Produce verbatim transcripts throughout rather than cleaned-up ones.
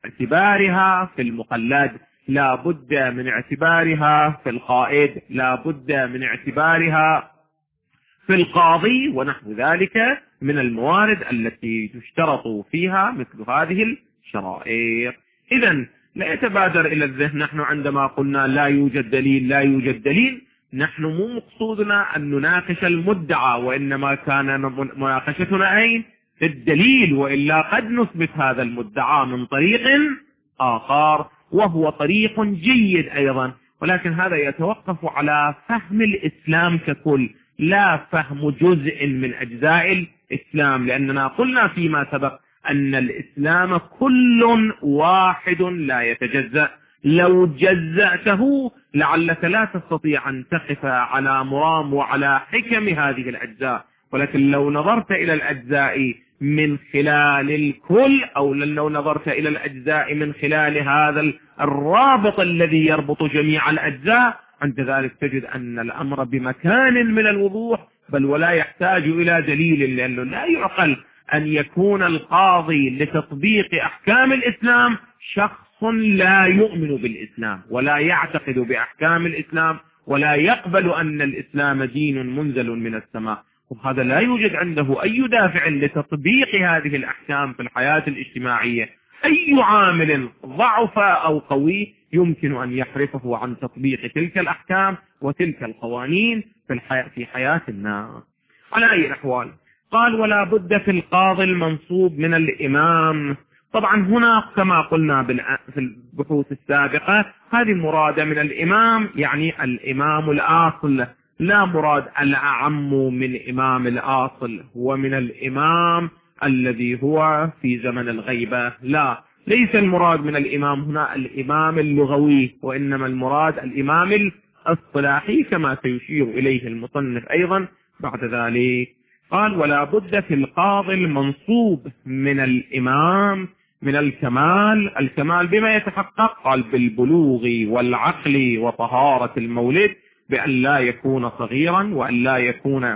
اعتبارها في المقلد، لا بد من اعتبارها في القائد، لا بد من اعتبارها في القاضي ونحو ذلك من الموارد التي تشترط فيها مثل هذه الشرائط. إذن لا يتبادر إلى الذهن نحن عندما قلنا لا يوجد دليل لا يوجد دليل، نحن مو مقصودنا أن نناقش المدعى، وإنما كان مناقشتنا أين؟ في الدليل، وإلا قد نثبت هذا المدعى من طريق آخر وهو طريق جيد أيضا، ولكن هذا يتوقف على فهم الإسلام ككل لا فهم جزء من أجزاء الإسلام، لأننا قلنا فيما سبق أن الإسلام كل واحد لا يتجزأ، لو جزأته لعلك لا تستطيع أن تقف على مرام وعلى حكم هذه الأجزاء، ولكن لو نظرت إلى الأجزاء من خلال الكل، أو لو نظرت إلى الأجزاء من خلال هذا الرابط الذي يربط جميع الأجزاء، عند ذلك تجد أن الأمر بمكان من الوضوح، بل ولا يحتاج إلى دليل، لأنه لا يعقل أن يكون القاضي لتطبيق أحكام الإسلام شخص لا يؤمن بالإسلام ولا يعتقد بأحكام الإسلام ولا يقبل أن الإسلام دين منزل من السماء، وهذا لا يوجد عنده أي دافع لتطبيق هذه الأحكام في الحياة الاجتماعية. أي عامل ضعف أو قوي يمكن أن يحرفه عن تطبيق تلك الأحكام وتلك القوانين في الحياة في حياة الناس. على أي الأحوال قال ولا بد في القاضي المنصوب من الإمام. طبعا هنا كما قلنا في البحوث السابقة هذه مرادة من الإمام يعني الإمام الآصل، لا مراد الأعم من إمام الآصل ومن الإمام الذي هو في زمن الغيبة، لا، ليس المراد من الإمام هنا الإمام اللغوي، وإنما المراد الإمام الاصطلاحي كما سيشير إليه المصنف أيضا بعد ذلك. قال ولا بد في القاضي المنصوب من الإمام من الكمال. الكمال بما يتحقق؟ قال بالبلوغ والعقل وطهارة المولد، بأن لا يكون صغيرا وأن لا يكون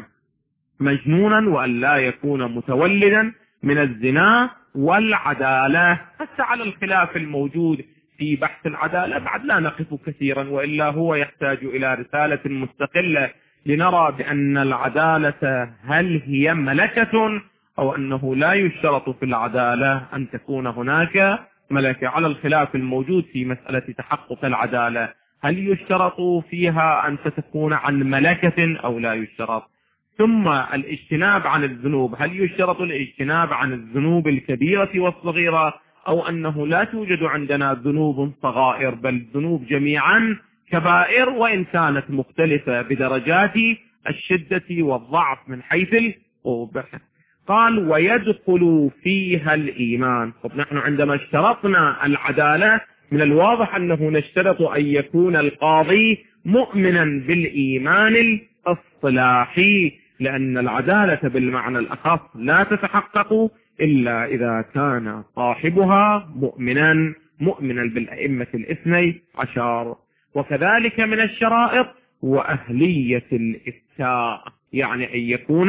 مجنونا وأن لا يكون متولدا من الزنا، والعدالة. حتى على الخلاف الموجود في بحث العدالة بعد لا نقف كثيرا، وإلا هو يحتاج إلى رسالة مستقلة لنرى بأن العدالة هل هي ملكة أو أنه لا يشترط في العدالة أن تكون هناك ملكة. على الخلاف الموجود في مسألة تحقق العدالة، هل يشترط فيها أن تكون عن ملكة أو لا يشترط؟ ثم الاجتناب عن الذنوب، هل يشترط الاجتناب عن الذنوب الكبيرة والصغيرة، أو أنه لا توجد عندنا ذنوب صغائر بل الذنوب جميعا كبائر وإن كانت مختلفة بدرجات الشدة والضعف من حيث القبح. قال ويدخل فيها الإيمان. طب نحن عندما اشترطنا العدالة من الواضح أنه نشترط أن يكون القاضي مؤمنا بالإيمان الاصطلاحي، لأن العدالة بالمعنى الأخص لا تتحقق إلا إذا كان صاحبها مؤمنا مؤمنا بالأئمة الاثني عشر. وكذلك من الشرائط وأهلية الإفتاء، يعني أن يكون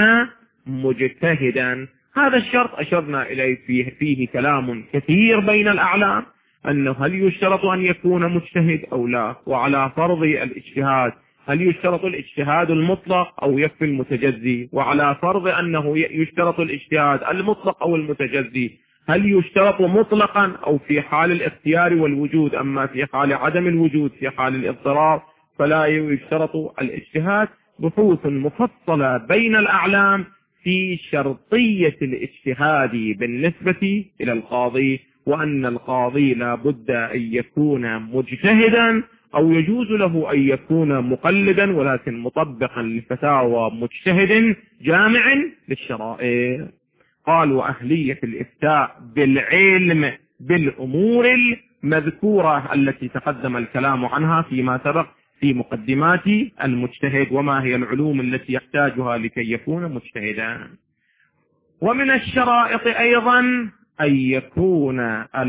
مجتهدا. هذا الشرط أشرنا إليه فيه, فيه كلام كثير بين الأعلام، أنه هل يشترط أن يكون مجتهد أو لا، وعلى فرض الاجتهاد هل يشترط الاجتهاد المطلق أو يكفي المتجزي، وعلى فرض أنه يشترط الاجتهاد المطلق أو المتجزي هل يشترط مطلقا أو في حال الاختيار والوجود، أما في حال عدم الوجود في حال الاضطرار فلا يشترط الاجتهاد. بحوث مفصلة بين الأعلام في شرطية الاجتهاد بالنسبة إلى القاضي، وأن القاضي لا بد أن يكون مجتهدا أو يجوز له أن يكون مقلدا ولكن مطبقا لفتاوى مجتهد جامع للشرائع. قال وأهلية الإفتاء بالعلم بالأمور المذكورة التي تقدم الكلام عنها فيما سبق في مقدمات المجتهد، وما هي العلوم التي يحتاجها لكي يكون مجتهدا. ومن الشرائط أيضا أن يكون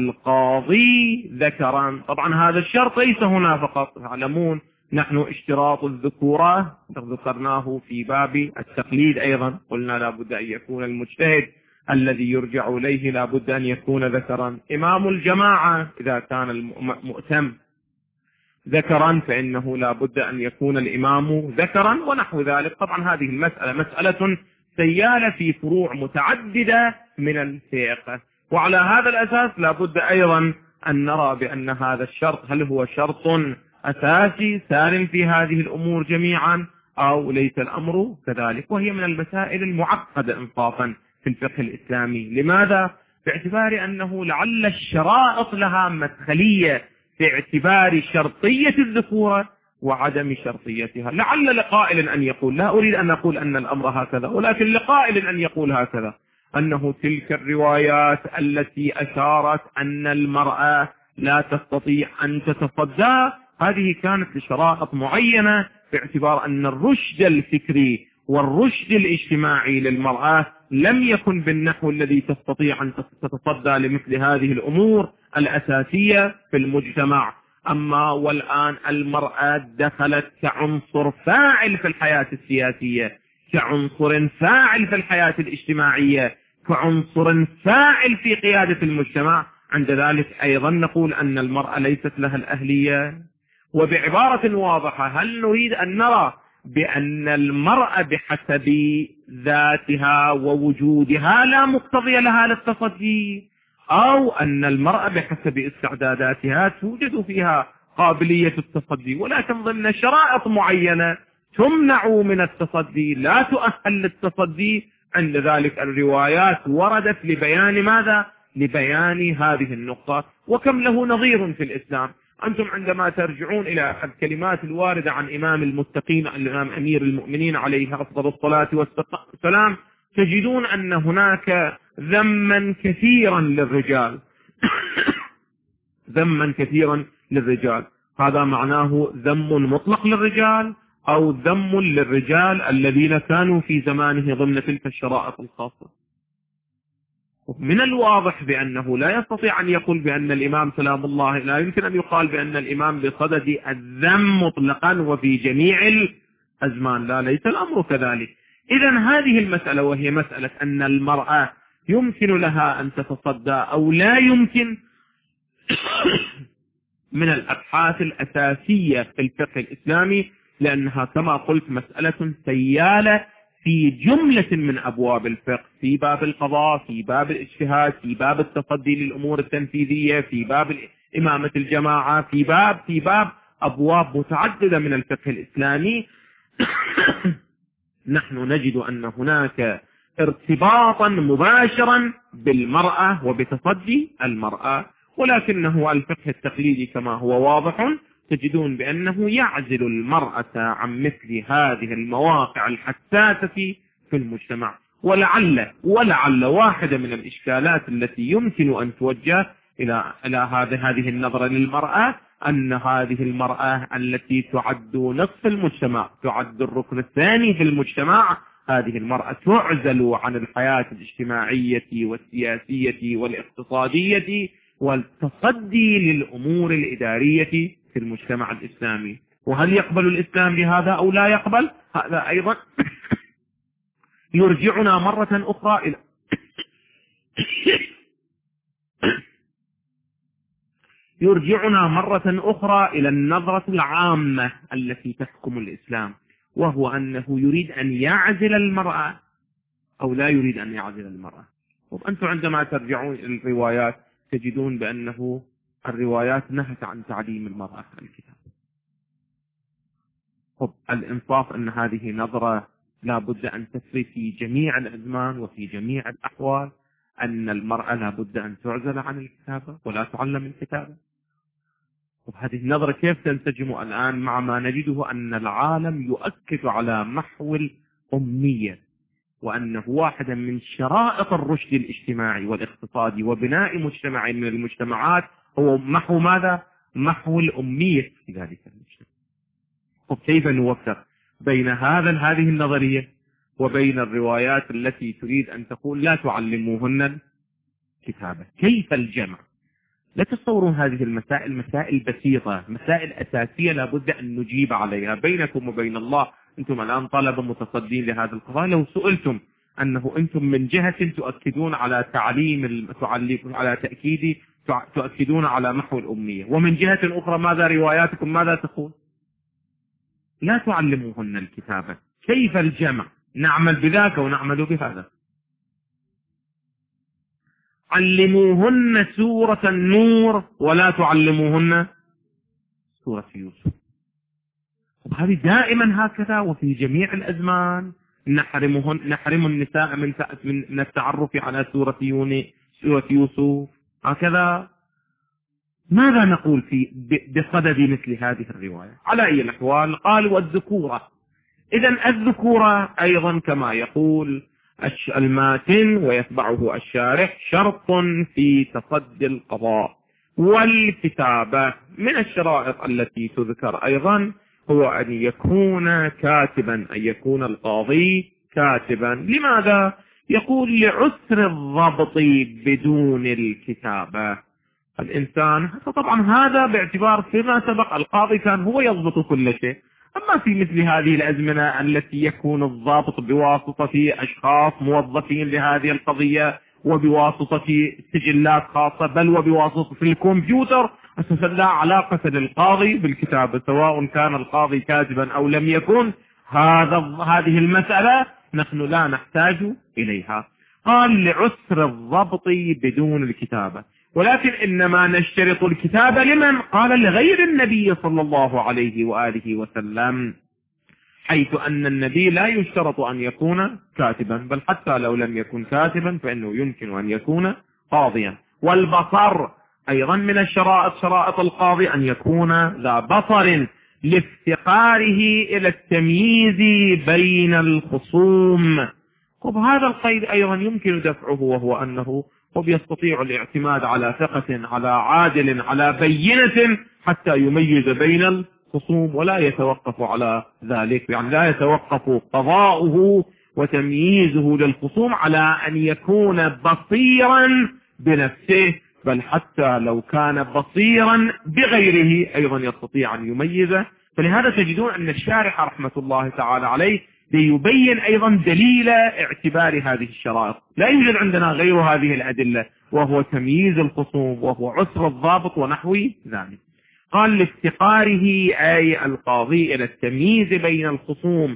القاضي ذكرا. طبعا هذا الشرط ليس هنا فقط، تعلمون نحن اشتراط الذكورة ذكرناه في باب التقليد أيضا، قلنا لا بد أن يكون المجتهد الذي يرجع إليه لا بد أن يكون ذكرا. إمام الجماعة إذا كان المؤتم ذكرا فإنه لا بد أن يكون الإمام ذكرا ونحو ذلك. طبعا هذه المسألة مسألة سيالة في فروع متعددة من الفقه، وعلى هذا الأساس لا بد أيضا أن نرى بأن هذا الشرط هل هو شرط أساسي سالم في هذه الأمور جميعا أو ليس الأمر كذلك، وهي من المسائل المعقدة إنصافا في الفقه الإسلامي. لماذا؟ باعتبار أنه لعل الشرائط لها مدخلية في اعتبار شرطية الذكورة وعدم شرطيتها. لعل لقائل أن يقول، لا أريد أن أقول أن الأمر هكذا، ولكن لقائل أن يقول هكذا، أنه تلك الروايات التي أشارت أن المرأة لا تستطيع أن تتصدى هذه كانت لشرائط معينة باعتبار أن الرشد الفكري والرشد الاجتماعي للمرأة لم يكن بالنحو الذي تستطيع أن تتصدى لمثل هذه الأمور الأساسية في المجتمع. أما والآن المرأة دخلت كعنصر فاعل في الحياة السياسية، كعنصر فاعل في الحياة الاجتماعية، كعنصر فاعل في قيادة المجتمع. عند ذلك أيضا نقول أن المرأة ليست لها الأهلية. وبعبارة واضحة، هل نريد أن نرى بأن المرأة بحسب ذاتها ووجودها لا مقتضي لها للتصدي، أو أن المرأة بحسب استعداداتها توجد فيها قابلية التصدي ولكن ضمن شرائط معينة تمنع من التصدي لا تؤهل للتصدي؟ عند ذلك الروايات وردت لبيان ماذا؟ لبيان هذه النقطة. وكم له نظير في الإسلام. أنتم عندما ترجعون إلى الكلمات الواردة عن إمام المتقين الإمام أمير المؤمنين عليه أفضل الصلاة والسلام تجدون أن هناك ذما كثيرا للرجال ذما كثيرا للرجال. هذا معناه ذم مطلق للرجال أو ذم للرجال الذين كانوا في زمانه ضمن تلك الشرائط الخاصة. من الواضح بأنه لا يستطيع أن يقول بأن الإمام سلام الله، لا يمكن أن يقال بأن الإمام بصدد الذم مطلقا وفي جميع الأزمان، لا ليس الأمر كذلك. إذن هذه المسألة وهي مسألة أن المرأة يمكن لها أن تتصدى أو لا يمكن من الأبحاث الأساسية في الفقه الإسلامي، لأنها كما قلت مسألة سيالة في جملة من أبواب الفقه، في باب القضاء، في باب الاجتهاد، في باب التصدي للأمور التنفيذية، في باب إمامة الجماعة، في باب في باب أبواب متعددة من الفقه الإسلامي. نحن نجد أن هناك ارتباطا مباشرا بالمرأة وبتصدي المرأة، ولكنه الفقه التقليدي كما هو واضح تجدون بأنه يعزل المرأة عن مثل هذه المواقع الحساسة في المجتمع. ولعل ولعل واحدة من الإشكالات التي يمكن أن توجه إلى إلى هذه هذه النظرة للمرأة أن هذه المرأة التي تعد نصف المجتمع، تعد الركن الثاني في المجتمع، هذه المرأة تعزل عن الحياة الاجتماعية والسياسية والاقتصادية والتصدي للأمور الإدارية في المجتمع الإسلامي. وهل يقبل الإسلام بهذا أو لا يقبل؟ هذا أيضا يرجعنا مرة أخرى إلى يرجعنا مرة أخرى إلى النظرة العامة التي تحكم الإسلام، وهو أنه يريد أن يعزل المرأة أو لا يريد أن يعزل المرأة. وأنتم عندما ترجعون إلى الروايات تجدون بأنه الروايات نهت عن تعليم المرأة الكتاب. طب الإنصاف أن هذه نظرة لا بد أن تسري في جميع الأزمان وفي جميع الأحوال، أن المرأة لا بد أن تعزل عن الكتابة ولا تعلم الكتابة. طب هذه النظرة كيف تنسجم الآن مع ما نجده أن العالم يؤكد على محو الأمية، وأنه واحدا من شرائط الرشد الاجتماعي والاقتصادي وبناء مجتمع من المجتمعات هو محو ماذا؟ محو الأمية في ذلك المجتمع. طب كيف نوفق بين هذا هذه النظرية وبين الروايات التي تريد أن تقول لا تعلموهن الكتابة؟ كيف الجمع؟ لا تصورون هذه المسائل مسائل بسيطة، مسائل أساسية لابد أن نجيب عليها بينكم وبين الله. أنتم الآن طلبة متصدين لهذا القضاء، لو سئلتم أنه أنتم من جهة تؤكدون على تعليم على تأكيد تؤكدون على محو الأمية، ومن جهة أخرى ماذا رواياتكم ماذا تقول؟ لا تعلموهن الكتابة. كيف الجمع؟ نعمل بذاك ونعمل بهذا. علموهن سورة النور ولا تعلموهن سورة يوسف. هذه دائما هكذا، وفي جميع الأزمان نحرمهن نحرم النساء من من التعرف على سورة يونس سورة يوسف هكذا. ماذا نقول في بصدد مثل هذه الرواية؟ على أي الأحوال قال والذكورة. إذن الذكورة أيضا كما يقول الماتن ويتبعه الشارح شرط في تصدي القضاء. والكتابة من الشرائط التي تذكر أيضا هو أن يكون كاتبا، أن يكون القاضي كاتبا. لماذا؟ يقول لعسر الضبط بدون الكتابة. الإنسان طبعا هذا باعتبار فيما سبق القاضي كان هو يضبط كل شيء، أما في مثل هذه الأزمنة التي يكون الضابط بواسطة أشخاص موظفين لهذه القضية وبواسطة سجلات خاصة بل وبواسطة الكمبيوتر، أساسا لا علاقة للقاضي بالكتابة سواء كان القاضي كاتبا أو لم يكن. هذا هذه المسألة نحن لا نحتاج إليها. قال لعسر الضبط بدون الكتابة، ولكن إنما نشترط الكتابة لمن؟ قال لغير النبي صلى الله عليه وآله وسلم، حيث أن النبي لا يشترط أن يكون كاتبا، بل حتى لو لم يكن كاتبا فإنه يمكن أن يكون قاضيا. والبصر أيضا من الشرائط، شرائط القاضي أن يكون ذا بصر لافتقاره إلى التمييز بين الخصوم. طب هذا القيد أيضا يمكن دفعه، وهو أنه وبيستطيع الاعتماد على ثقة على عادل على بينة حتى يميز بين الخصوم، ولا يتوقف على ذلك، يعني لا يتوقف قضاؤه وتمييزه للخصوم على أن يكون بصيرا بنفسه، بل حتى لو كان بصيرا بغيره أيضا يستطيع أن يميزه. فلهذا تجدون أن الشارح رحمة الله تعالى عليه ليبين أيضا دليل اعتبار هذه الشرائط. لا يوجد عندنا غير هذه الأدلة، وهو تمييز الخصوم وهو عسر الضابط ونحو ذلك. قال لافتقاره أي القاضي إلى التمييز بين الخصوم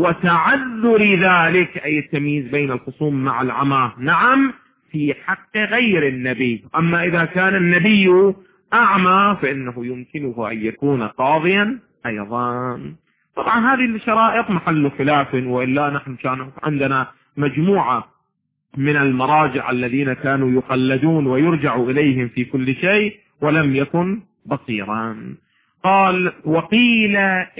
وتعذر ذلك أي التمييز بين الخصوم مع العمى، نعم في حق غير النبي. أما إذا كان النبي أعمى فإنه يمكنه أن يكون قاضيا أيضا. طبعا هذه الشرائط محل خلاف، وإلا نحن كان عندنا مجموعة من المراجع الذين كانوا يقلدون ويرجع إليهم في كل شيء ولم يكن بصيرا. قال وقيل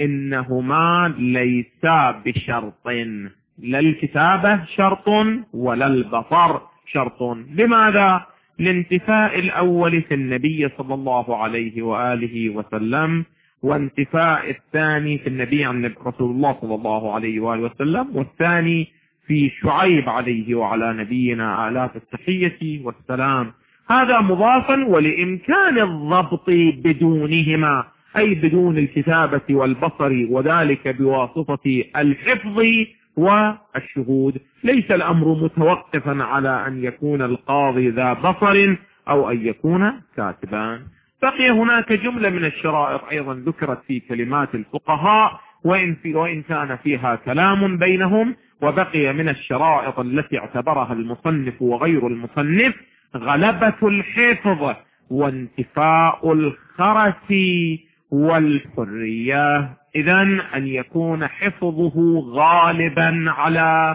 إنهما ليسا بشرط، لا الكتابة شرط ولا البصر شرط. لماذا؟ لانتفاء الأول في النبي صلى الله عليه وآله وسلم، وانتفاء الثاني في النبي عن رسول الله صلى الله عليه وآله وسلم، والثاني في شعيب عليه وعلى نبينا آلاف التحية والسلام. هذا مضافا ولإمكان الضبط بدونهما أي بدون الكتابة والبصر، وذلك بواسطة الحفظ والشهود. ليس الأمر متوقفا على أن يكون القاضي ذا بصر أو أن يكون كاتبا. بقي هناك جملة من الشرائط أيضا ذكرت في كلمات الفقهاء وإن, في وإن كان فيها كلام بينهم. وبقي من الشرائط التي اعتبرها المصنف وغير المصنف غلبة الحفظ وانتفاء الخرس والحرية. إذن أن يكون حفظه غالبا على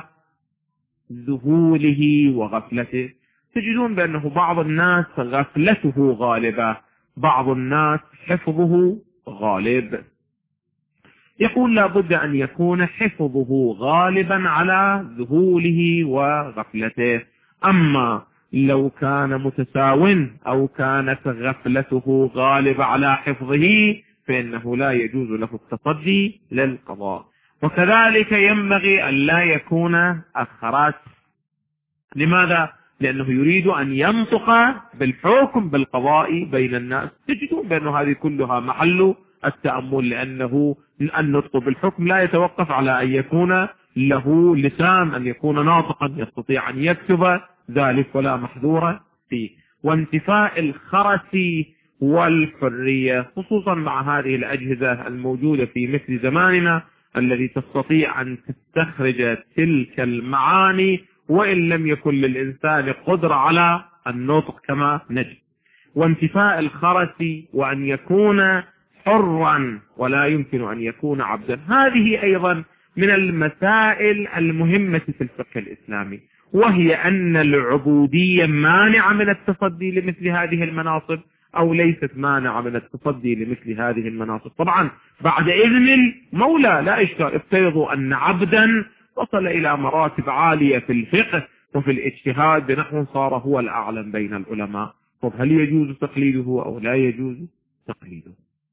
ذهوله وغفلته. تجدون بأنه بعض الناس غفلته غالبة، بعض الناس حفظه غالب. يقول لابد أن يكون حفظه غالبا على ذهوله وغفلته. أما لو كان متساو أو كانت غفلته غالبة على حفظه فإنه لا يجوز له التصدي للقضاء. وكذلك ينبغي أن لا يكون أخرس. لماذا؟ لأنه يريد أن ينطق بالحكم بالقضاء بين الناس. تجدون بأنه هذه كلها محل التأمل، لأنه النطق بالحكم لا يتوقف على أن يكون له لسان، أن يكون ناطقا يستطيع أن يكتب ذلك ولا محذور فيه. وانتفاء الخرس والحرية خصوصا مع هذه الأجهزة الموجودة في مثل زماننا الذي تستطيع أن تستخرج تلك المعاني وإن لم يكن للإنسان قدرة على النطق كما نجد. وانتفاء الخرس وأن يكون حرا ولا يمكن أن يكون عبدا، هذه أيضا من المسائل المهمة في الفقه الإسلامي، وهي أن العبودية مانعة من التصدي لمثل هذه المناصب أو ليست مانعة من التصدي لمثل هذه المناصب. طبعا بعد إذن المولى لا إشكال. افترضوا أن عبدا وصل إلى مراتب عالية في الفقه وفي الاجتهاد بنحو صار هو الأعلم بين العلماء، طب هل يجوز تقليده أو لا يجوز تقليده؟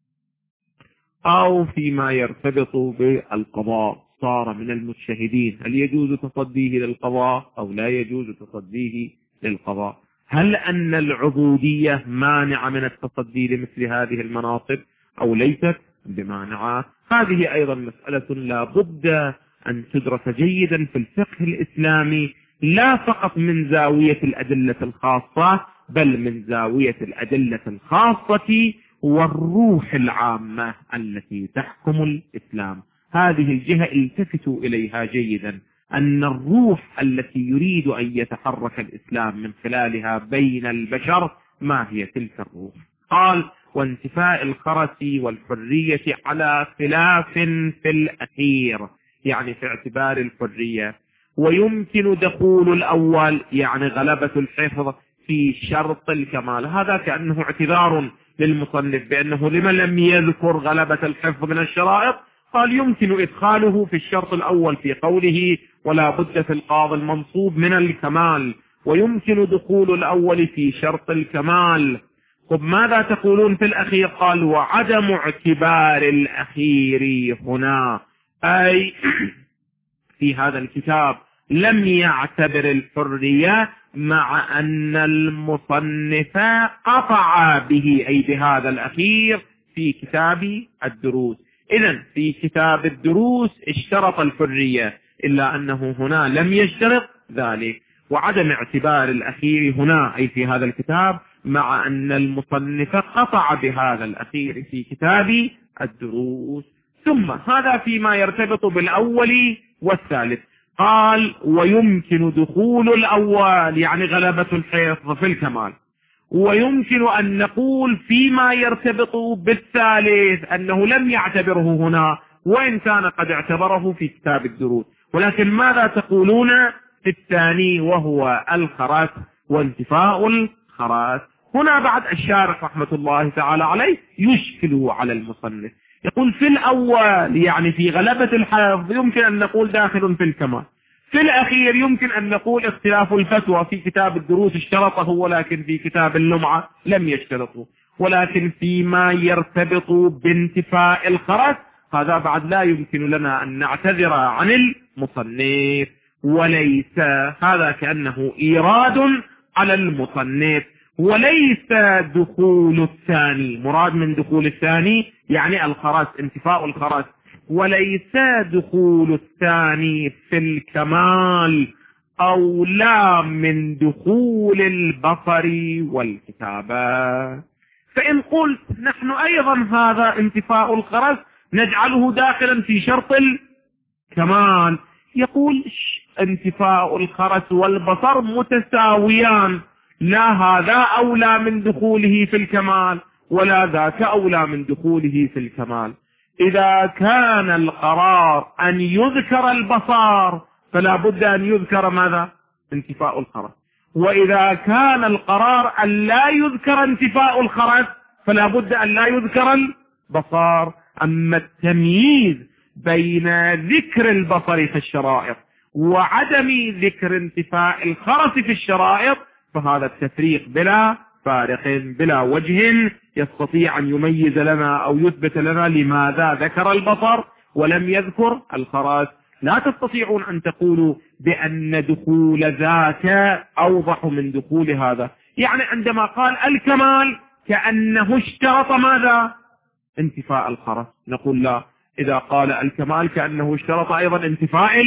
أو فيما يرتبط بالقضاء صار من المجتهدين، هل يجوز تصديه للقضاء أو لا يجوز تصديه للقضاء؟ هل أن العبودية مانعة من التصدي لمثل هذه المناصب أو ليست بمانعة؟ هذه أيضا مسألة لا بد أن تدرس جيدا في الفقه الإسلامي، لا فقط من زاوية الأدلة الخاصة بل من زاوية الأدلة الخاصة والروح العامة التي تحكم الإسلام. هذه الجهة التفتوا إليها جيدا، أن الروح التي يريد أن يتحرك الإسلام من خلالها بين البشر ما هي تلك الروح؟ قال: وانتفاء الخرس والحرية على خلاف في الأخير، يعني في اعتبار الحرية. ويمكن دخول الأول يعني غلبة الحفظ في شرط الكمال. هذا كأنه اعتذار للمصنف بأنه لما لم يذكر غلبة الحفظ من الشرائط، قال يمكن إدخاله في الشرط الأول في قوله ولا بد في القاضي المنصوب من الكمال، ويمكن دخول الأول في شرط الكمال. طب ماذا تقولون في الأخير؟ قال: وعدم اعتبار الأخير هنا، أي في هذا الكتاب لم يعتبر الحرية مع أن المصنف قطع به، أي بهذا الأخير في كتاب الدروس. إذن في كتاب الدروس اشترط الحرية، إلا أنه هنا لم يشترط ذلك. وعدم اعتبار الأخير هنا أي في هذا الكتاب مع أن المصنف قطع بهذا الأخير في كتاب الدروس. ثم هذا فيما يرتبط بالأول والثالث. قال: ويمكن دخول الأول يعني غلبة الحفظ في الكمال، ويمكن أن نقول فيما يرتبط بالثالث أنه لم يعتبره هنا وإن كان قد اعتبره في كتاب الدروس. ولكن ماذا تقولون في الثاني وهو الخرس وانتفاء الخرس؟ هنا بعد الشارح رحمة الله تعالى عليه يشكل على المصنف، يقول في الأول يعني في غلبة الحفظ يمكن أن نقول داخل في الكمال، في الأخير يمكن أن نقول اختلاف الفتوى في كتاب الدروس اشترطه ولكن في كتاب اللمعة لم يشترطه. ولكن فيما يرتبط بانتفاء الخرس هذا بعد لا يمكن لنا أن نعتذر عن المصنف، وليس هذا كأنه إيراد على المصنف، وليس دخول الثاني. مراد من دخول الثاني يعني الخرس، انتفاء الخرس، وليس دخول الثاني في الكمال أولى من دخول البصر والكتابة. فإن قلت نحن أيضا هذا انتفاء الخرس نجعله داخلا في شرط الكمال، يقول انتفاء الخرس والبصر متساويان، لا هذا أولى من دخوله في الكمال ولا ذاك أولى من دخوله في الكمال. إذا كان القرار أن يذكر البصر فلا بد أن يذكر ماذا؟ انتفاء الخرس. وإذا كان القرار أن لا يذكر انتفاء الخرس فلا بد أن لا يذكر البصر. أما التمييز بين ذكر البصر في الشرائط وعدم ذكر انتفاء الخرس في الشرائط فهذا التفريق بلا فارق بلا وجه يستطيع أن يميز لنا أو يثبت لنا لماذا ذكر البصر ولم يذكر الخرس. لا تستطيعون أن تقولوا بأن دخول ذاك أوضح من دخول هذا. يعني عندما قال الكمال كأنه اشترط ماذا؟ انتفاء الخرس. نقول لا، إذا قال الكمال كأنه اشترط أيضا انتفاء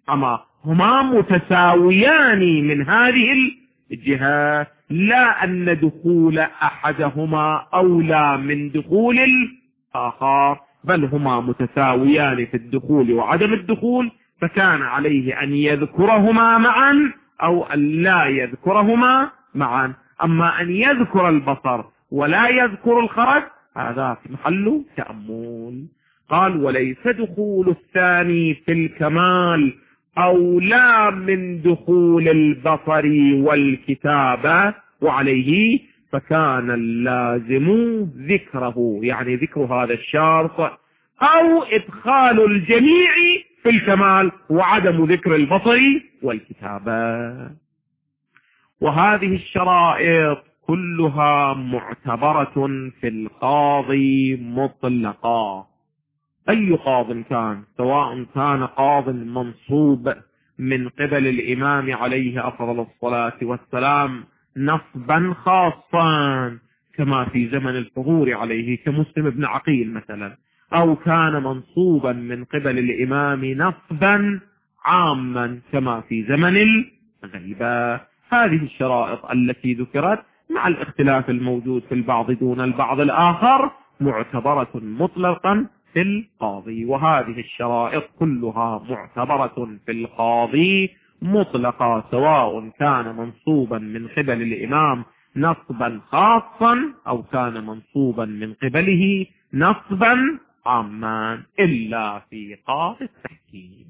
أما هما متساويان من هذه الجهة، لا أن دخول أحدهما أولى من دخول الآخر، بل هما متساويان في الدخول وعدم الدخول، فكان عليه أن يذكرهما معا أو أن لا يذكرهما معا. أما أن يذكر البصر ولا يذكر الخرج هذا في محل تأمل. قال وليس دخول الثاني في الكمال أولى من دخول البصر والكتابة، وعليه فكان اللازم ذكره، يعني ذكر هذا الشرط، أو إدخال الجميع في الكمال وعدم ذكر البصر والكتابة. وهذه الشرائط كلها معتبرة في القاضي مطلقا، أي قاض كان، سواء كان قاض منصوب من قبل الإمام عليه أفضل الصلاة والسلام نصبا خاصا كما في زمن الحضور عليه كمسلم بن عقيل مثلا، أو كان منصوبا من قبل الإمام نصبا عاما كما في زمن الغيبة. هذه الشرائط التي ذكرت مع الاختلاف الموجود في البعض دون البعض الآخر معتبرة مطلقا في القاضي، وهذه الشرائط كلها معتبرة في القاضي مطلقا، سواء كان منصوبا من قبل الإمام نصبا خاصا أو كان منصوبا من قبله نصبا عاما، إلا في قاضي التحكيم،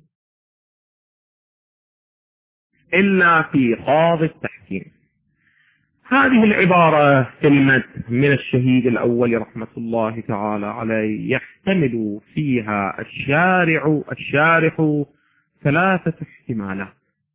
إلا في قاضي التحكيم. هذه العبارة كلمة من الشهيد الأول رحمة الله تعالى عليه يحتمل فيها الشارع الشارح ثلاثة احتمالات.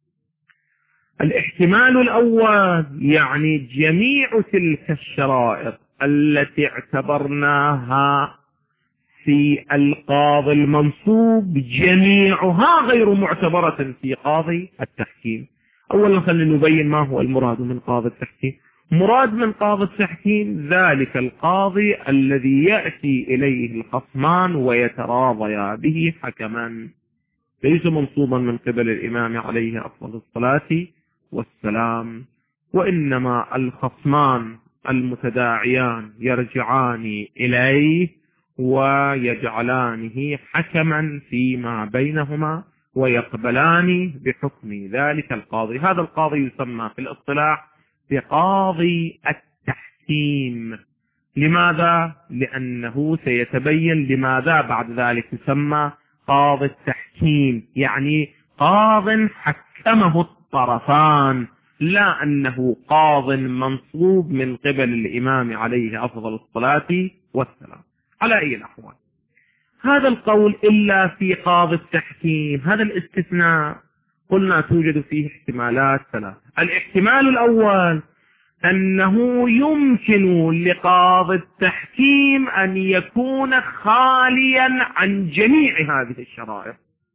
الاحتمال الأول يعني جميع تلك الشرائط التي اعتبرناها في القاضي المنصوب جميعها غير معتبرة في قاضي التحكيم. أولا خلينا نبين ما هو المراد من قاضي التحكيم. مراد من قاضي التحكيم ذلك القاضي الذي يأتي إليه الخصمان ويتراضيا به حكما، ليس منصوبا من قبل الإمام عليه أفضل الصلاة والسلام، وإنما الخصمان المتداعيان يرجعان إليه ويجعلانه حكما فيما بينهما ويقبلان بحكم ذلك القاضي. هذا القاضي يسمى في الاصطلاح بقاضي التحكيم. لماذا؟ لأنه سيتبين لماذا بعد ذلك يسمى قاضي التحكيم، يعني قاض حكمه الطرفان، لا أنه قاض منصوب من قبل الإمام عليه أفضل الصلاة والسلام. على أي الأحوال هذا القول إلا في قاضي التحكيم، هذا الاستثناء قلنا توجد فيه احتمالات ثلاثة. الاحتمال الأول أنه يمكن لقاضي التحكيم أن يكون خاليا عن جميع هذه الشرائط،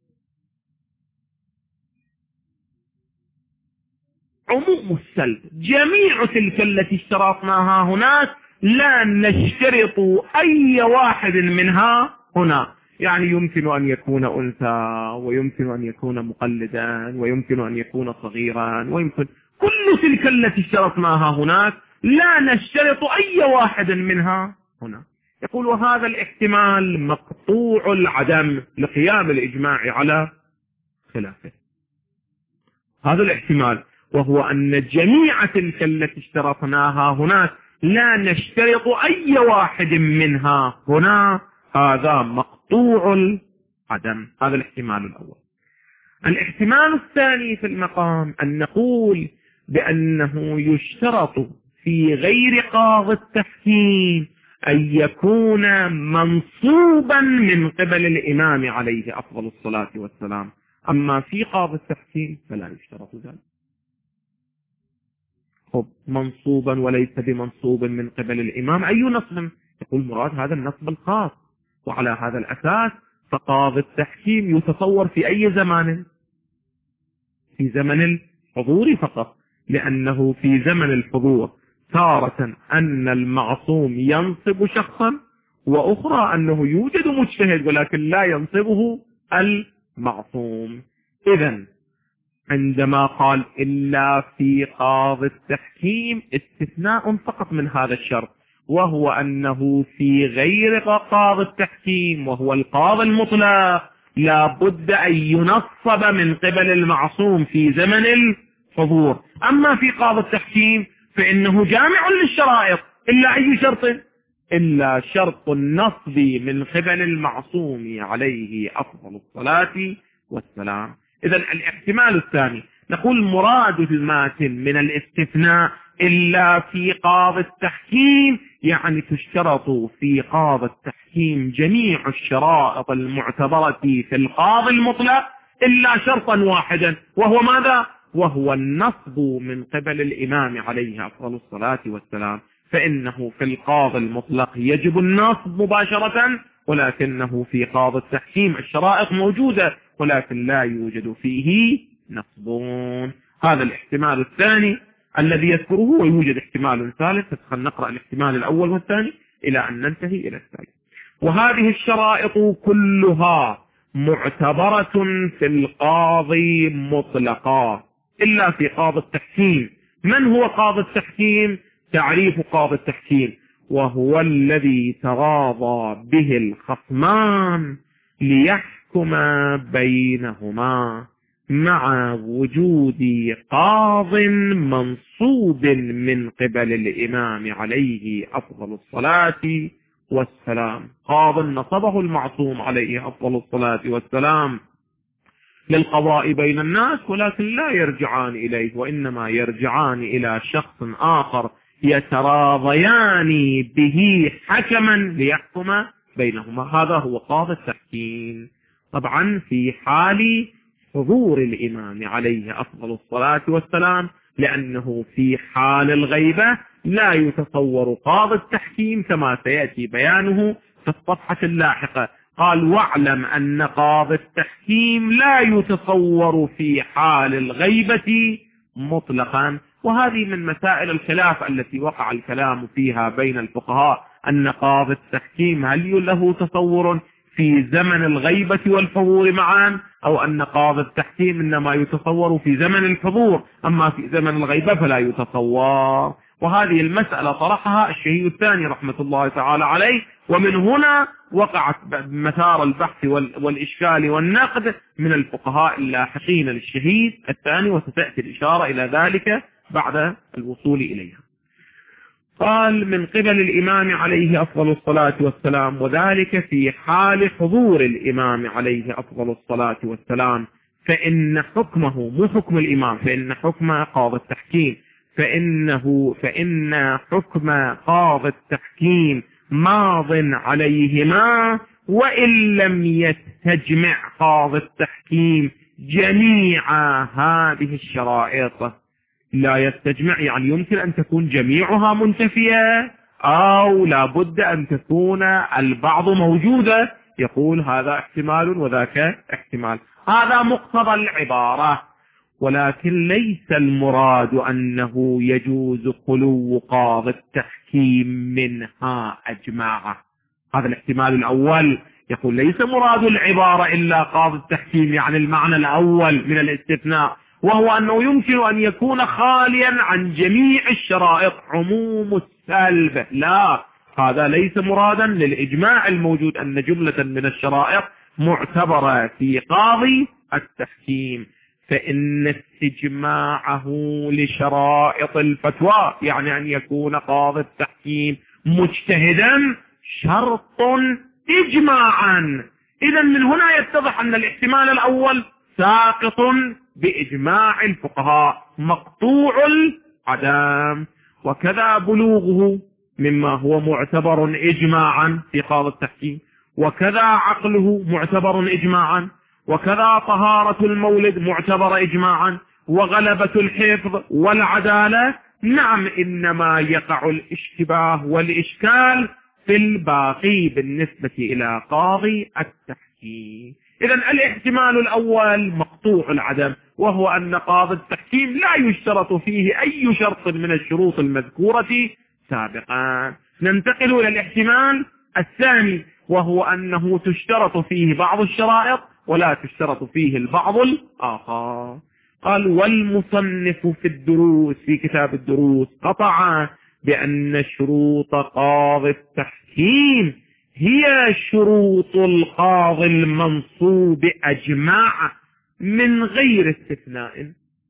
عموم السلب، جميع تلك التي اشترطناها هناك لا نشترط أي واحد منها هنا، يعني يمكن أن يكون أنثى ويمكن أن يكون مقلدا ويمكن أن يكون صغيرا، ويمكن كل تلك التي اشترطناها هناك لا نشترط أي واحد منها هنا. يقول وهذا الاحتمال مقطوع العدم لقيام الإجماع على خلافه. هذا الاحتمال وهو أن جميع تلك التي اشترطناها هناك لا نشترط أي واحد منها هنا، هذا مقطوع العدم. هذا الاحتمال الأول. الاحتمال الثاني في المقام أن نقول بأنه يشترط في غير قاضي التحكيم أن يكون منصوبا من قبل الإمام عليه أفضل الصلاة والسلام، أما في قاضي التحكيم فلا يشترط ذلك. خب منصوبا وليس بمنصوب من قبل الإمام، أي نصب؟ يقول مراد هذا النصب الخاص، وعلى هذا الأساس فقاضي التحكيم يتصور في أي زمان؟ في زمن الحضور فقط، لأنه في زمن الحضور تارة أن المعصوم ينصب شخصا، وأخرى أنه يوجد مجتهد ولكن لا ينصبه المعصوم. إذن عندما قال إلا في قاضي التحكيم استثناء فقط من هذا الشرط، وهو أنه في غير قاضي التحكيم وهو القاضي المطلق لا بد أن ينصب من قبل المعصوم في زمن الحضور. أما في قاضي التحكيم فإنه جامع للشرائط إلا أي شرط؟ إلا شرط النصب من قبل المعصوم عليه أفضل الصلاة والسلام. إذن الاحتمال الثاني نقول مراد الماتن من الاستثناء إلا في قاضي التحكيم، يعني تشترط في قاضي التحكيم جميع الشرائط المعتبرة في القاضي المطلق إلا شرطا واحدا، وهو ماذا؟ وهو النصب من قبل الإمام عليه أفضل الصلاة والسلام. فإنه في القاضي المطلق يجب النصب مباشرة، ولكنه في قاضي التحكيم الشرائط موجودة ولكن لا يوجد فيه نصبون. هذا الاحتمال الثاني الذي يذكره، ويوجد احتمال ثالث، خلينا نقرأ الاحتمال الأول والثاني إلى أن ننتهي إلى الثالث. وهذه الشرائط كلها معتبرة في القاضي مطلقا إلا في قاضي التحكيم. من هو قاضي التحكيم؟ تعريف قاضي التحكيم: وهو الذي تغاضى به الخصمان ليحكم بينهما مع وجود قاض منصوب من قبل الإمام عليه أفضل الصلاة والسلام. قاض نصبه المعصوم عليه أفضل الصلاة والسلام للقضاء بين الناس، ولكن لا يرجعان إليه، وإنما يرجعان إلى شخص آخر يتراضيان به حكما ليحكم بينهما. هذا هو قاضي التحكيم. طبعا في حال حضور الإمام عليه أفضل الصلاة والسلام، لأنه في حال الغيبة لا يتصور قاضي التحكيم كما سيأتي بيانه في الصفحة اللاحقة. قال: واعلم أن قاضي التحكيم لا يتصور في حال الغيبة مطلقا. وهذه من مسائل الخلاف التي وقع الكلام فيها بين الفقهاء، أن قاضي التحكيم هل له تصور في زمن الغيبة والحضور معا، أو أن قاضي التحكيم إنما يتصور في زمن الحضور، أما في زمن الغيبة فلا يتصور. وهذه المسألة طرحها الشهيد الثاني رحمة الله تعالى عليه، ومن هنا وقعت مثار البحث والإشكال والنقد من الفقهاء اللاحقين للشهيد الثاني، وستأتي الإشارة إلى ذلك بعد الوصول إليها. قال: من قبل الإمام عليه أفضل الصلاة والسلام، وذلك في حال حضور الإمام عليه أفضل الصلاة والسلام، فإن حكمه مو حكم الإمام، فإن حكم قاضي التحكيم فإنه فإن حكم قاضي التحكيم ماض عليهما، وإن لم يستجمع قاضي التحكيم جميع هذه الشرائط. لا يستجمع يعني يمكن أن تكون جميعها منتفية، أو لا بد أن تكون البعض موجودة. يقول هذا احتمال وذاك احتمال. هذا مقتضى العبارة، ولكن ليس المراد أنه يجوز خلو قاضي التحكيم منها أجمعها. هذا الاحتمال الأول. يقول ليس مراد العبارة إلا قاضي التحكيم، يعني المعنى الأول من الاستثناء، وهو أنه يمكن أن يكون خاليا عن جميع الشرائط عموم السلب. لا، هذا ليس مرادا للإجماع الموجود أن جملة من الشرائط معتبرة في قاضي التحكيم. فإن استجماعه لشرائط الفتوى، يعني أن يكون قاضي التحكيم مجتهدا، شرط إجماعا. إذا من هنا يتضح أن الاحتمال الأول ساقط بإجماع الفقهاء مقطوع العدم، وكذا بلوغه مما هو معتبر إجماعا في قاضي التحكيم، وكذا عقله معتبر إجماعا، وكذا طهارة المولد معتبر إجماعا، وغلبة الحفظ والعدالة. نعم، إنما يقع الاشتباه والإشكال في الباقي بالنسبة إلى قاضي التحكيم. إذن الاحتمال الأول مقطوع العدم، وهو أن قاضي التحكيم لا يشترط فيه أي شرط من الشروط المذكورة سابقا. ننتقل إلى الاحتمال الثاني، وهو أنه تشترط فيه بعض الشرائط ولا تشترط فيه البعض الآخر. قال والمصنف في الدروس في كتاب الدروس قطع بأن شروط قاضي التحكيم هي شروط القاضي المنصوب أجمع من غير استثناء،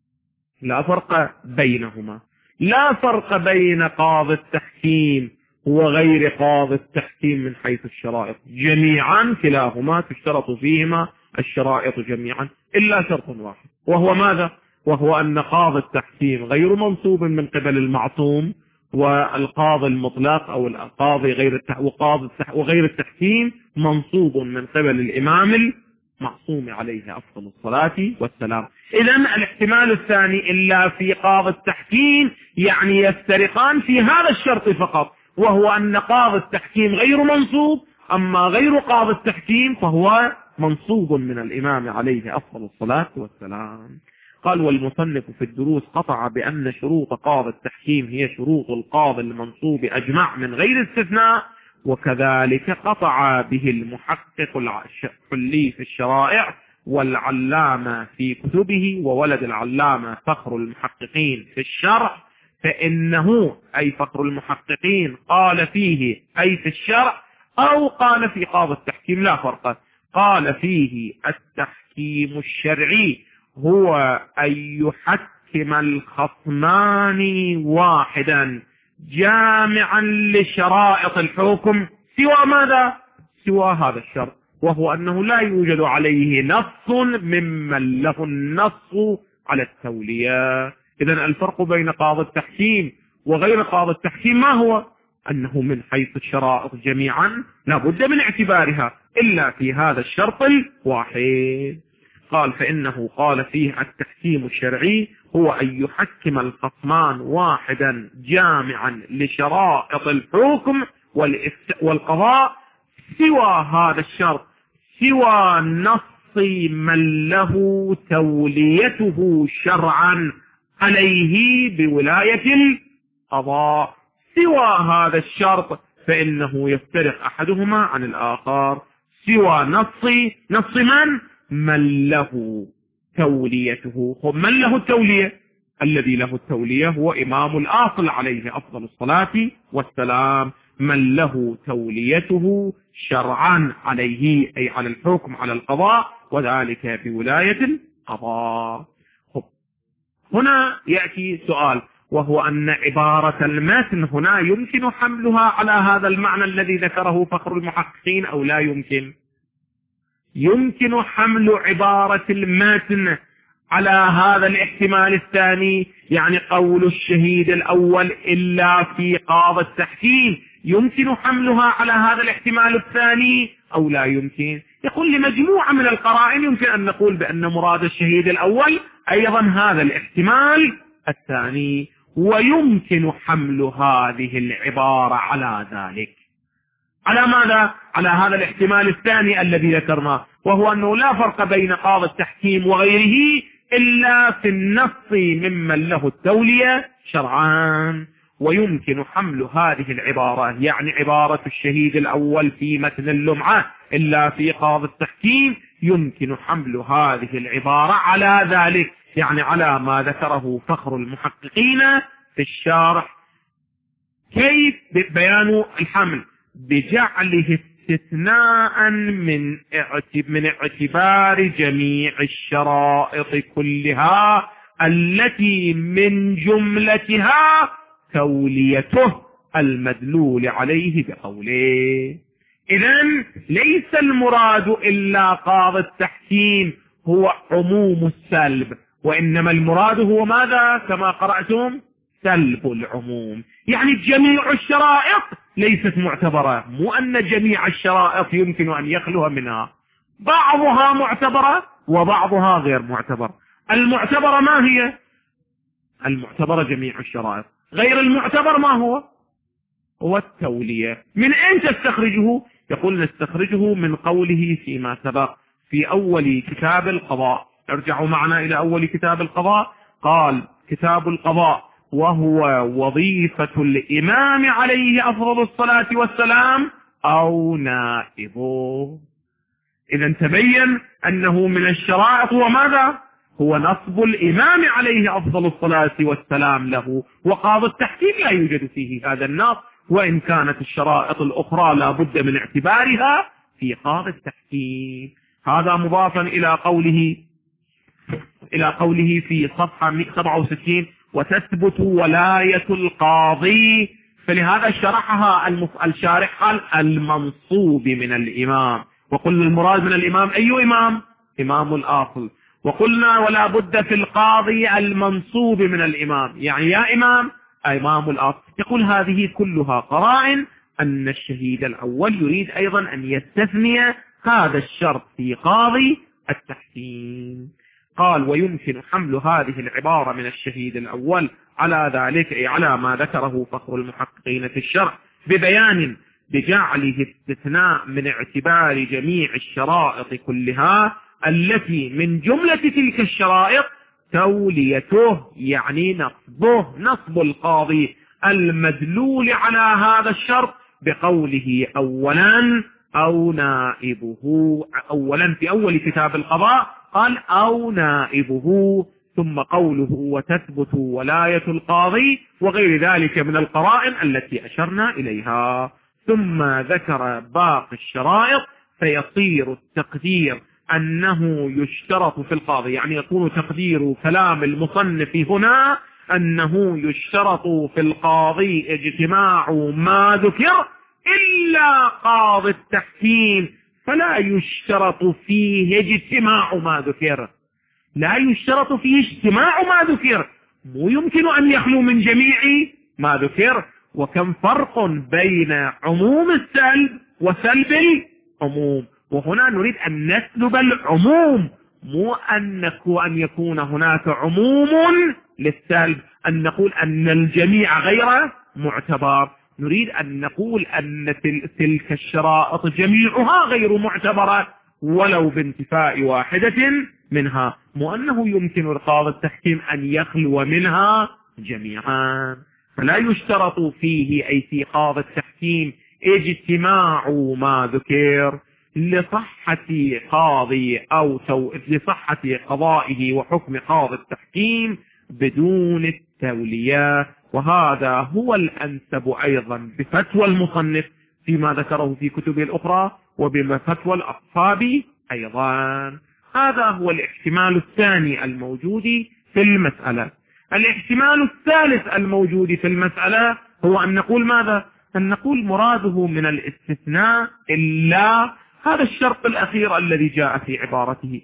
لا فرق بينهما، لا فرق بين قاضي التحكيم وغير قاضي التحكيم من حيث الشرائط، جميعا كلاهما تشترط فيهما الشرائط جميعا إلا شرط واحد، وهو ماذا؟ وهو أن قاضي التحكيم غير منصوب من قبل المعصوم، والقاضي المطلق أو القاضي غير وقاضي وغير التحكيم منصوب من قبل الإمام المعصوم عليه أفضل الصلاة والسلام. إذن الاحتمال الثاني إلا في قاضي التحكيم يعني يفترقان في هذا الشرط فقط، وهو أن قاضي التحكيم غير منصوب، أما غير قاضي التحكيم فهو منصوب من الإمام عليه أفضل الصلاة والسلام. قال والمصنف في الدروس قطع بأن شروط قاضي التحكيم هي شروط القاضي المنصوب أجمع من غير استثناء، وكذلك قطع به المحقق الحلي في الشرائع والعلامة في كتبه وولد العلامة فخر المحققين في الشرع، فإنه أي فخر المحققين قال فيه أي في الشرع أو قال في قاضي التحكيم لا فرق، قال فيه التحكيم الشرعي هو أن يحكم الخصمان واحدا جامعا لشرائط الحكم سوى ماذا؟ سوى هذا الشرط، وهو أنه لا يوجد عليه نص ممن له النص على التولية. إذن الفرق بين قاضي التحكيم وغير قاضي التحكيم ما هو؟ أنه من حيث الشرائط جميعا لا بد من اعتبارها إلا في هذا الشرط الواحد. قال فإنه قال فيه التحكيم الشرعي هو أن يحكم الخصمان واحدا جامعا لشرائط الحكم والقضاء سوى هذا الشرط، سوى نص من له توليته شرعا عليه بولاية القضاء، سوى هذا الشرط فإنه يفترق أحدهما عن الآخر، سوى نص نص من؟ من له توليته. من له التولية؟ الذي له التولية هو إمام الآصل عليه أفضل الصلاة والسلام، من له توليته شرعا عليه أي على الحكم على القضاء، وذلك بولاية القضاء. هنا يأتي سؤال، وهو أن عبارة المتن هنا يمكن حملها على هذا المعنى الذي ذكره فخر المحققين أو لا يمكن؟ يمكن حمل عبارة المتن على هذا الاحتمال الثاني، يعني قول الشهيد الأول إلا في قاضي التحكيم، يمكن حملها على هذا الاحتمال الثاني أو لا يمكن؟ يقول لمجموعة من القرائن يمكن أن نقول بأن مراد الشهيد الأول أيضا هذا الاحتمال الثاني، ويمكن حمل هذه العبارة على ذلك. على ماذا؟ على هذا الاحتمال الثاني الذي ذكرناه، وهو أنه لا فرق بين قاضي التحكيم وغيره إلا في النص ممن له التولية شرعان، ويمكن حمل هذه العبارة يعني عبارة الشهيد الأول في متن اللمعة إلا في قاضي التحكيم، يمكن حمل هذه العبارة على ذلك، يعني على ما ذكره فخر المحققين في الشارح. كيف بيان الحمل؟ بجعله استثناء من من اعتبار جميع الشرائط كلها التي من جملتها توليته المدلول عليه بقوله. إذن ليس المراد إلا قاضي التحكيم هو عموم السلب، وإنما المراد هو ماذا؟ كما قرأتم سلب العموم، يعني جميع الشرائط ليست معتبرة، مو أن جميع الشرائط يمكن أن يخلو منها، بعضها معتبرة وبعضها غير معتبر. المعتبرة ما هي؟ المعتبرة جميع الشرائط، غير المعتبر ما هو؟ هو التولية. من أين تستخرجه؟ يقول نستخرجه من قوله فيما سبق في أول كتاب القضاء. ارجعوا معنا إلى أول كتاب القضاء. قال كتاب القضاء وهو وظيفة الإمام عليه أفضل الصلاة والسلام أو نائبه. إذا تبين أنه من الشرائط هو ماذا؟ هو نصب الإمام عليه أفضل الصلاة والسلام له، وقاضي التحكيم لا يوجد فيه هذا النص، وإن كانت الشرائط الأخرى لا بد من اعتبارها في قاضي التحكيم. هذا مضافا إلى قوله إلى قوله في صفحة سبعة وستين: وتثبت ولاية القاضي. فلهذا شرحها الشارح قال المنصوب من الإمام، وقلنا المراد من الإمام أي إمام؟ إمام الآصل. وقلنا ولا بد في القاضي المنصوب من الإمام، يعني يا إمام إمام الآصل. يقول هذه كلها قرائن أن الشهيد الأول يريد أيضا أن يستثني هذا الشرط في قاضي التحكيم. قال: ويمكن حمل هذه العبارة من الشهيد الأول على ذلك، أي على ما ذكره فخر المحققين في الشرح ببيان بجعله استثناء من اعتبار جميع الشرائط كلها التي من جملة تلك الشرائط توليته، يعني نصبه، نصب القاضي المدلول على هذا الشرط بقوله أولا أو نائبه. أولا في أول كتاب القضاء قال أو نائبه، ثم قوله وتثبت ولاية القاضي وغير ذلك من القرائن التي أشرنا إليها. ثم ذكر باقي الشرائط، فيصير التقدير أنه يشترط في القاضي، يعني يكون تقدير كلام المصنف هنا أنه يشترط في القاضي اجتماع ما ذكر إلا قاضي التحكيم فلا يشترط فيه اجتماع ما ذكر، لا يشترط فيه اجتماع ما ذكر، مو يمكن أن يخلو من جميع ما ذكر. وكم فرق بين عموم السلب وسلب العموم، وهنا نريد أن نسلب العموم، مو أن يكون هناك عموم للسلب، أن نقول أن الجميع غير معتبر. نريد أن نقول أن تلك الشرائط جميعها غير معتبرة ولو بانتفاء واحدة منها، مو أنه يمكن لقاضي التحكيم أن يخلو منها جميعا. فلا يشترط فيه أي في قاضي التحكيم اجتماع ما ذكر لصحة قاضي أو لصحة قضائه وحكم قاضي التحكيم بدون التولية. وهذا هو الأنسب أيضا بفتوى المصنف فيما ذكره في كتبه الأخرى وبفتوى الأصحاب أيضا. هذا هو الاحتمال الثاني الموجود في المسألة. الاحتمال الثالث الموجود في المسألة هو أن نقول ماذا؟ أن نقول مراده من الاستثناء إلا هذا الشرط الأخير الذي جاء في عبارته.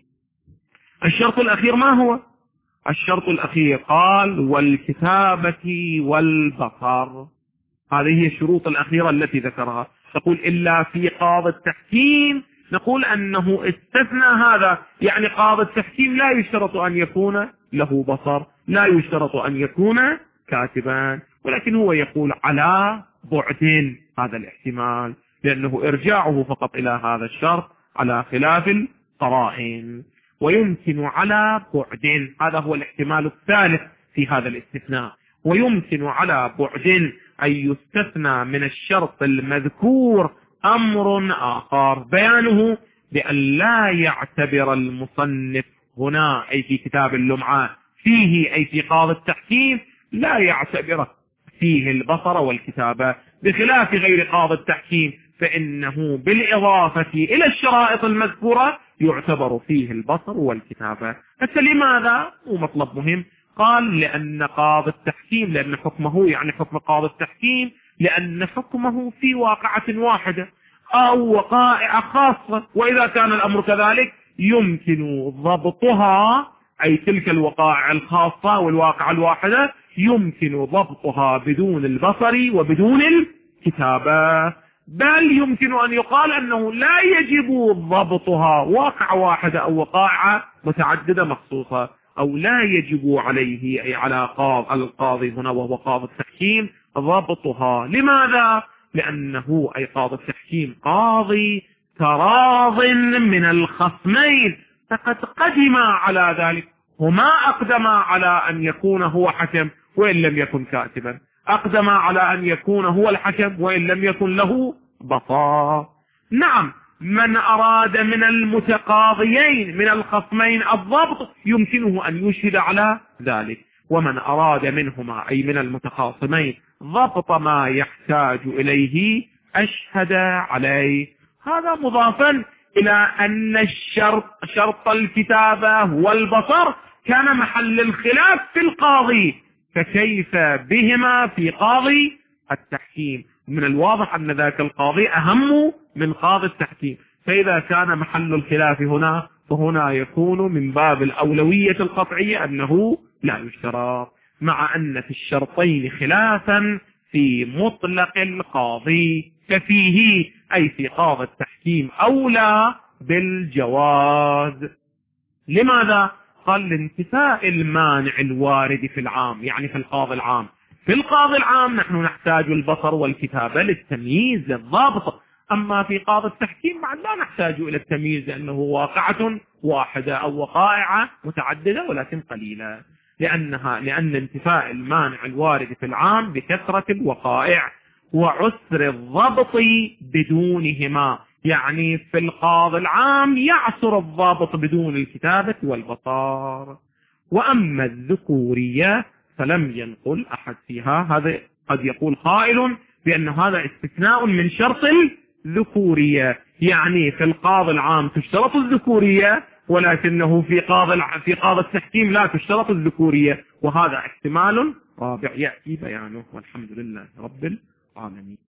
الشرط الأخير ما هو؟ الشرط الأخير قال والكتابة والبصر، هذه هي الشروط الأخيرة التي ذكرها. تقول إلا في قاضي التحكيم، نقول أنه استثنى هذا، يعني قاضي التحكيم لا يشترط أن يكون له بصر، لا يشترط أن يكون كاتبا، ولكن هو يقول على بعد هذا الاحتمال، لأنه إرجاعه فقط إلى هذا الشرط على خلاف القرائن. ويمكن على بعد، هذا هو الاحتمال الثالث في هذا الاستثناء، ويمكن على بعد أن يستثنى من الشرط المذكور أمر آخر بيانه بأن لا يعتبر المصنف هنا أي في كتاب اللمعة فيه أي في قاضي التحكيم لا يعتبر فيه البصر والكتابة، بخلاف غير قاضي التحكيم فإنه بالإضافة إلى الشرائط المذكورة يعتبر فيه البصر والكتابة. حتى لماذا؟ ومطلب مهم، قال لأن قاضي التحكيم، لأن حكمه يعني حكم قاضي التحكيم، لأن حكمه في واقعة واحدة أو وقائع خاصة، وإذا كان الأمر كذلك يمكن ضبطها، أي تلك الوقائع الخاصة والواقعة الواحدة يمكن ضبطها بدون البصر وبدون الكتابة، بل يمكن أن يقال أنه لا يجب ضبطها واقع واحدة أو وقائع متعددة مخصوصة، أو لا يجب عليه أي على القاضي هنا وهو قاضي التحكيم ضبطها. لماذا؟ لأنه أي قاضي التحكيم قاضي تراض من الخصمين، فقد قدم على ذلك، هما أقدم على أن يكون هو حكم وإن لم يكن كاتبا، أقدم على أن يكون هو الحكم وإن لم يكن له بصر. نعم، من أراد من المتقاضيين من الخصمين الضبط يمكنه أن يشهد على ذلك، ومن أراد منهما أي من المتخاصمين ضبط ما يحتاج إليه أشهد عليه. هذا مضافا إلى أن الشرط شرط الكتابة والبصر كان محل الخلاف في القاضي، فكيف بهما في قاضي التحكيم؟ من الواضح أن ذاك القاضي أهم من قاضي التحكيم، فإذا كان محل الخلاف هنا فهنا يكون من باب الأولوية القطعية أنه لا يشترط، مع أن في الشرطين خلافا في مطلق القاضي، ففيه أي في قاضي التحكيم أولى بالجواز. لماذا؟ قال لانتفاء المانع الوارد في العام، يعني في القاضي العام. في القاضي العام نحن نحتاج البصر والكتابة للتمييز للضابط، أما في قاضي التحكيم بعد لا نحتاج إلى التمييز لأنه واقعة واحدة أو وقائع متعددة ولكن قليلة، لأنها لأن انتفاء المانع الوارد في العام بكثرة الوقائع وعسر الضبط بدونهما، يعني في القاضي العام يعسر الضابط بدون الكتابة والبصر. وأما الذكورية فلم ينقل أحد فيها. هذا قد يقول قائل بأن هذا استثناء من شرط الذكورية، يعني في القاضي العام تشترط الذكورية ولكنه في قاضي في قاضي التحكيم لا تشترط الذكورية، وهذا احتمال رابع يأتي بيانه، والحمد لله رب العالمين.